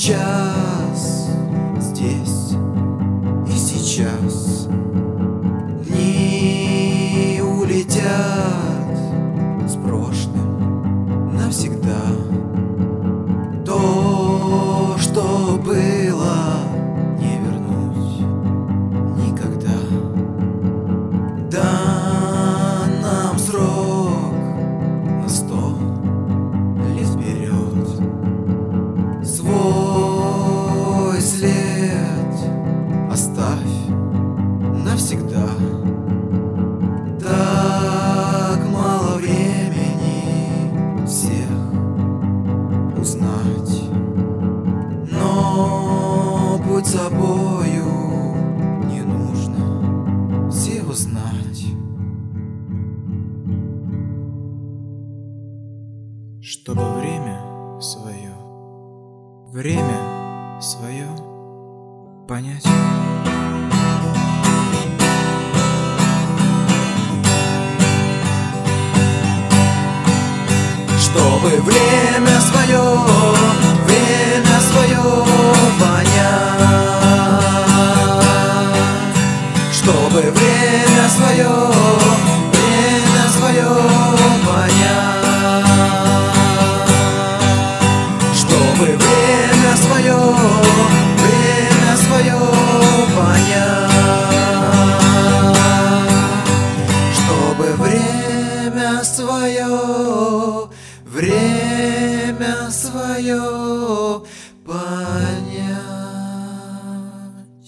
час, здесь и сейчас. Дни улетят с прошлым навсегда. То, что было, не вернуть никогда. Дан нам срок на 100 лет вперед. Свой след оставь навсегда. Так мало времени всех узнать, но будь собою не нужно всех узнать. Чтобы время свое понять. Чтобы время свое понять. Чтобы время свое понять. Чтобы время свое понять. Чтобы время свое понять.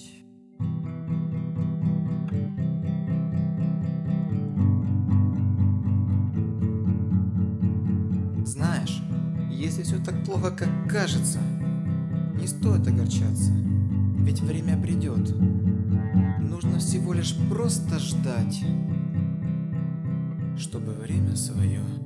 Знаешь, если все так плохо, как кажется, не стоит огорчаться, ведь время придет. Нужно всего лишь просто ждать, чтобы время свое